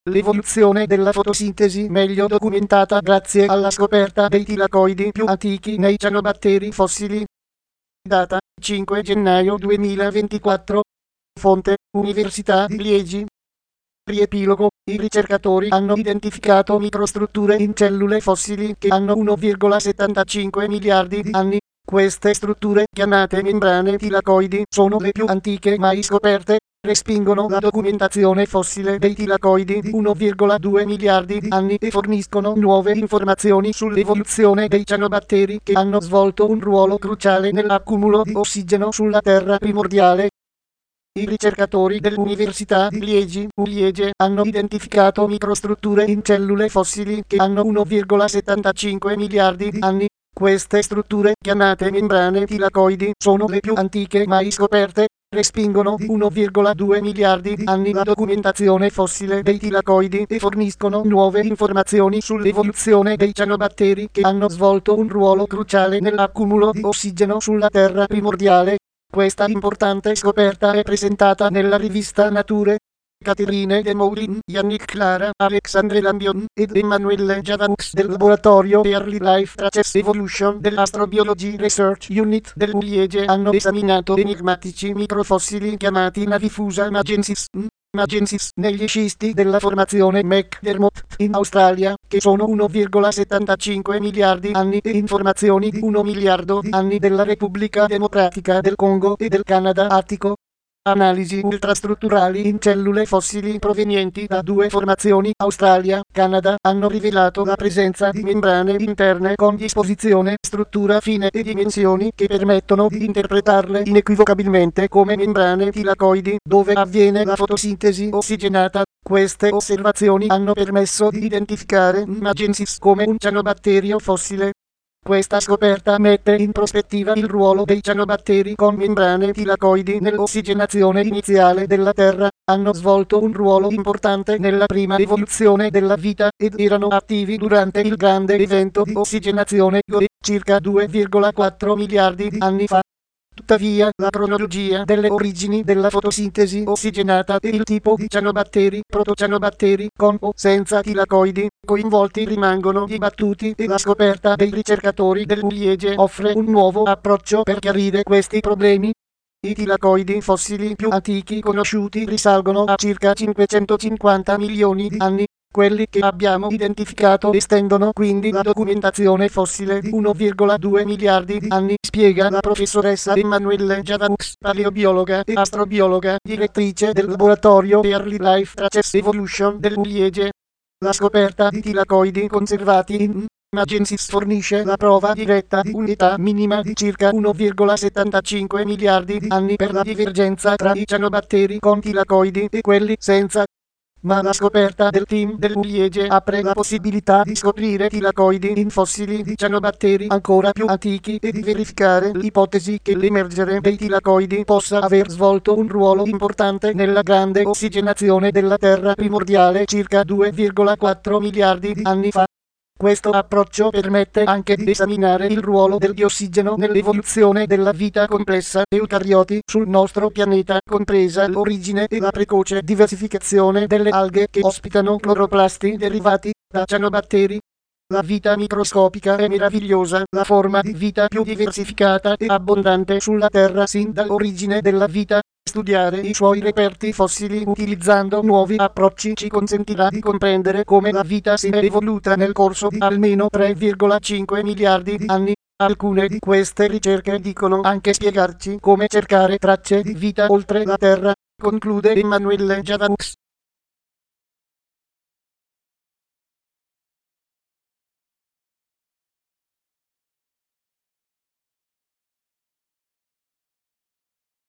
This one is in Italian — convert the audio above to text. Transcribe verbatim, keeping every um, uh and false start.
L'evoluzione della fotosintesi meglio documentata grazie alla scoperta dei tilacoidi più antichi nei cianobatteri fossili. Data cinque gennaio duemilaventiquattro. Fonte Università di Liegi. Riepilogo. I ricercatori hanno identificato microstrutture in cellule fossili che hanno uno virgola settantacinque miliardi di anni. Queste strutture, chiamate membrane tilacoidi, sono le più antiche mai scoperte. Respingono la documentazione fossile dei tilacoidi di uno virgola due miliardi di anni e forniscono nuove informazioni sull'evoluzione dei cianobatteri che hanno svolto un ruolo cruciale nell'accumulo di ossigeno sulla Terra primordiale. I ricercatori dell'Università di Liegi, U Liege, hanno identificato microstrutture in cellule fossili che hanno uno virgola settantacinque miliardi di anni. Queste strutture, chiamate membrane tilacoidi, sono le più antiche mai scoperte. Respingono di uno virgola due miliardi di anni la documentazione fossile dei tilacoidi e forniscono nuove informazioni sull'evoluzione dei cianobatteri che hanno svolto un ruolo cruciale nell'accumulo di ossigeno sulla Terra primordiale. Questa importante scoperta è presentata nella rivista Nature. Catherine De Moulin, Yannick Clara, Alexandre Lambion ed Emanuele Javaux del laboratorio Early Life Traces Evolution dell'Astrobiology Research Unit dell'U Liege hanno esaminato enigmatici microfossili chiamati Navifusa magensis, magensis negli scisti della formazione McDermott in Australia, che sono uno virgola settantacinque miliardi di anni, e informazioni di un miliardo di anni della Repubblica Democratica del Congo e del Canada Attico. Analisi ultrastrutturali in cellule fossili provenienti da due formazioni, Australia, Canada, hanno rivelato la presenza di membrane interne con disposizione, struttura fine e dimensioni che permettono di interpretarle inequivocabilmente come membrane tilacoidi, dove avviene la fotosintesi ossigenata. Queste osservazioni hanno permesso di identificare Magensis come un cianobatterio fossile. Questa scoperta mette in prospettiva il ruolo dei cianobatteri con membrane tilacoidi nell'ossigenazione iniziale della Terra. Hanno svolto un ruolo importante nella prima evoluzione della vita ed erano attivi durante il grande evento di ossigenazione Goe, circa due virgola quattro miliardi di anni fa. Tuttavia, la cronologia delle origini della fotosintesi ossigenata e il tipo di cianobatteri, protocianobatteri, con o senza tilacoidi, coinvolti rimangono dibattuti e la scoperta dei ricercatori dell'U Liege offre un nuovo approccio per chiarire questi problemi. I tilacoidi fossili più antichi conosciuti risalgono a circa cinquecentocinquanta milioni di anni. Quelli che abbiamo identificato estendono quindi la documentazione fossile di uno virgola due miliardi di anni, spiega la professoressa Emanuele Javaux, paleobiologa e astrobiologa, direttrice del laboratorio Early Life Traces Evolution dell'U Liege. La scoperta di tilacoidi conservati in Magensis fornisce la prova diretta di un'età minima di circa uno virgola settantacinque miliardi di anni per la divergenza tra i cianobatteri con tilacoidi e quelli senza. Ma la scoperta del team dell'U Liege apre la possibilità di scoprire tilacoidi in fossili di cianobatteri ancora più antichi e di verificare l'ipotesi che l'emergere dei tilacoidi possa aver svolto un ruolo importante nella grande ossigenazione della Terra primordiale circa due virgola quattro miliardi di anni fa. Questo approccio permette anche di esaminare il ruolo del diossigeno nell'evoluzione della vita complessa eucarioti sul nostro pianeta, compresa l'origine e la precoce diversificazione delle alghe che ospitano cloroplasti derivati da cianobatteri. La vita microscopica è meravigliosa, la forma di vita più diversificata e abbondante sulla Terra sin dall'origine della vita. Studiare i suoi reperti fossili utilizzando nuovi approcci ci consentirà di comprendere come la vita si è evoluta nel corso di almeno tre virgola cinque miliardi di anni. Alcune di queste ricerche dicono anche spiegarci come cercare tracce di vita oltre la Terra, conclude Emanuele Javaux.